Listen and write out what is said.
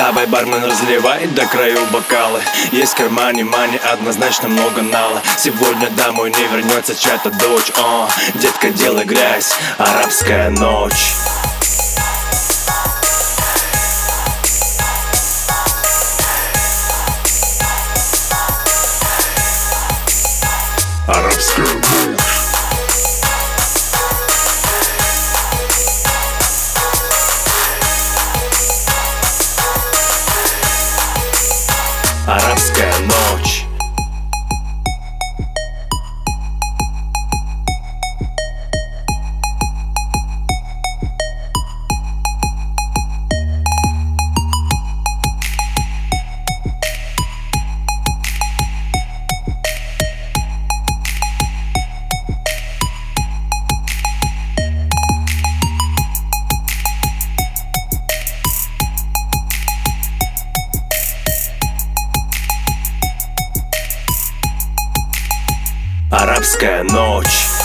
Давай, бармен, разливай до краю бокалы. Есть в кармане мани, однозначно много нала. Сегодня домой не вернется чья-то дочь. Детка, делай грязь, арабская ночь. Арабская ночь. Арабская ночь. Арабская ночь.